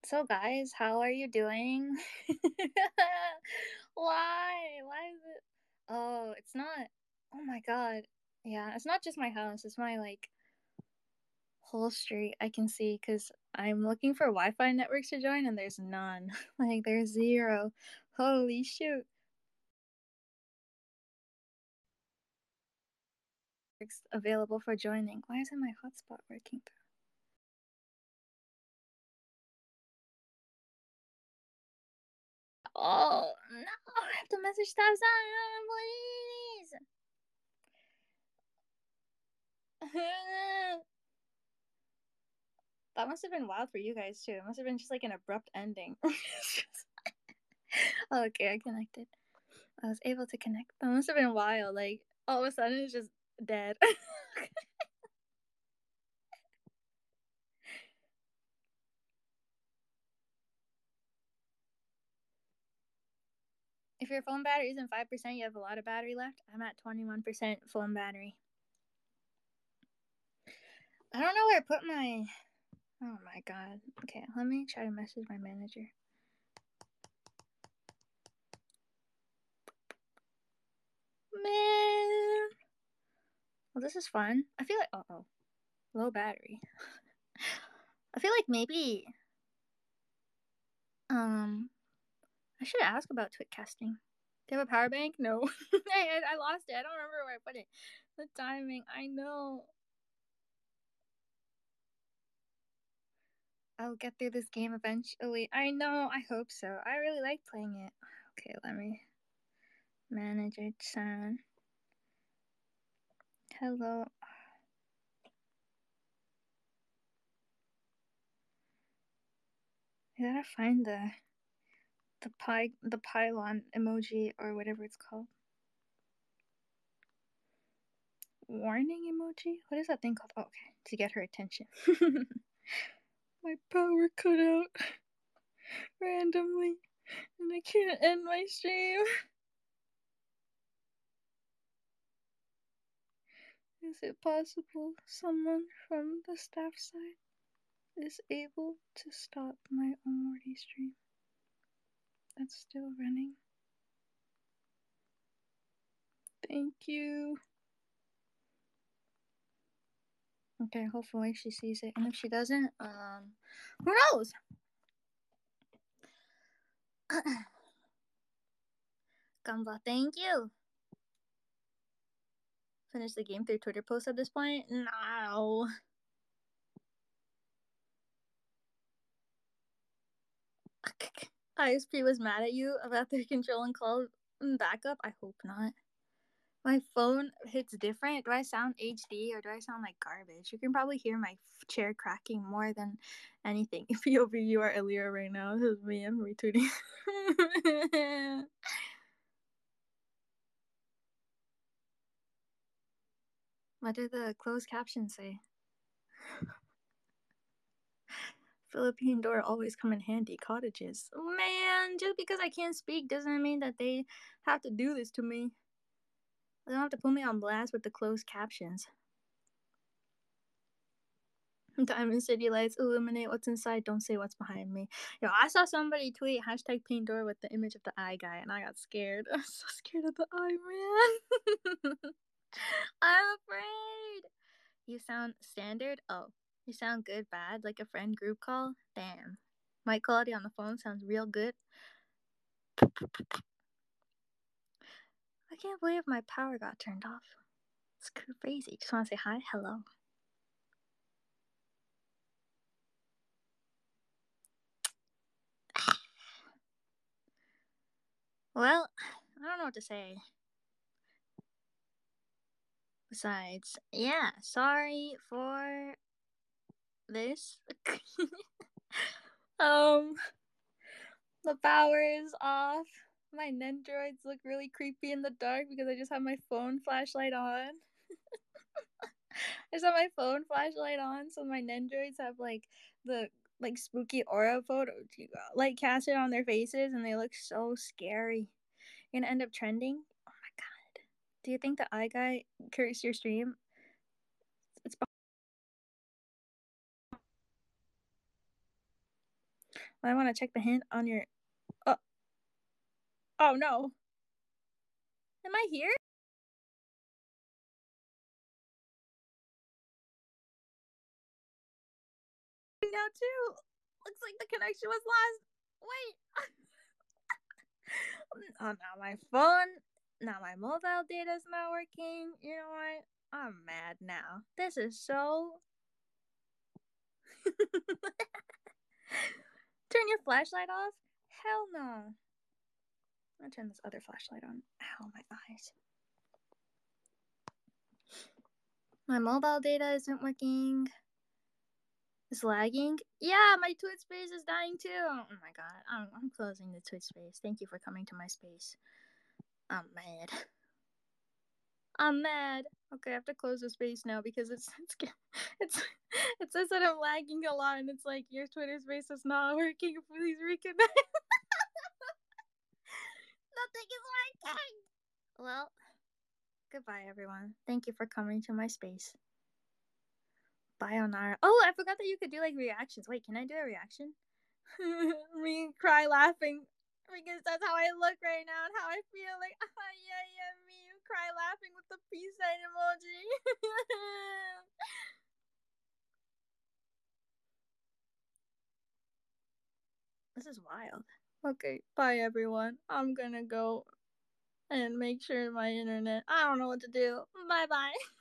So, guys, how are you doing? Why? Why is it? Oh, it's not. Oh my god. Yeah, it's not just my house. It's my whole street. I can see because I'm looking for Wi-Fi networks to join, and there's none. Like, there's zero. Holy shoot! It's available for joining. Why isn't my hotspot working? Oh no! I have to message stop sign, please. That must have been wild for you guys too. It must have been just like an abrupt ending. Okay, I connected. I was able to connect. That must have been wild. Like all of a sudden it's just dead. If your phone battery isn't 5%, you have a lot of battery left. I'm at 21% phone battery. I don't know where I put my. Oh my god. Okay, let me try to message my manager. Man. Well, this is fun. I feel like. Oh. Low battery. I feel like maybe. Um. I should ask about Twitcasting. Do you have a power bank? No. I lost it. I don't remember where I put it. The timing. I know. I'll get through this game eventually. I know. I hope so. I really like playing it. Okay, let me manage it. Sound. Hello. I gotta find the pylon emoji or whatever it's called. Warning emoji? What is that thing called? Oh, okay. To get her attention. My power cut out randomly and I can't end my stream. Is it possible someone from the staff side is able to stop my Omorty stream that's still running? Thank you. Okay, hopefully she sees it. And if she doesn't, who knows? Gamba, thank you. Finish the game through Twitter posts at this point? No. ISP was mad at you about their control and call backup? I hope not. My phone hits different. Do I sound HD or do I sound like garbage? You can probably hear my chair cracking more than anything. POV, you are Elia right now. This is me. I'm retweeting. What did the closed caption say? Philippine door always come in handy. Cottages. Man, just because I can't speak doesn't mean that they have to do this to me. They don't have to put me on blast with the closed captions. Diamond City lights illuminate what's inside, don't say what's behind me. Yo, I saw somebody tweet hashtag paint door with the image of the eye guy, and I got scared. I'm so scared of the eye, man. I'm afraid. You sound standard? Oh, you sound good, bad, like a friend group call? Damn. Mic quality on the phone sounds real good. I can't believe my power got turned off. It's crazy. Just want to say hi, hello. Well, I don't know what to say. Besides, yeah, sorry for this. um, the power is off. My Nendroids look really creepy in the dark because I just have my phone flashlight on. I just have my phone flashlight on, so my Nendroids have the spooky aura photo like casted on their faces, and they look so scary. You're gonna end up trending. Oh my god! Do you think the eye guy cursed your stream? It's I want to check the hint on your. Oh, oh no. Am I here? Now too. Looks like the connection was lost. Wait. Oh, now my phone. Now my mobile data's not working. You know what? I'm mad now. This is so. Turn your flashlight off? Hell no. I'm gonna turn this other flashlight on. Ow, my eyes. My mobile data isn't working. It's lagging. Yeah, my Twitch space is dying too. Oh my god. I'm closing the Twitch space. Thank you for coming to my space. I'm mad. I'm mad. Okay, I have to close the space now because it's it says that I'm lagging a lot and it's like your Twitter space is not working. Please reconnect. Nothing is working. Well, goodbye everyone. Thank you for coming to my space. Bayonara. Oh, I forgot that you could do like reactions. Wait, can I do a reaction? Me cry laughing because that's how I look right now and how I feel. Like, yeah, me cry laughing with the peace sign emoji. This is wild. Okay, bye everyone. I'm gonna go and make sure my internet. I don't know what to do. Bye bye.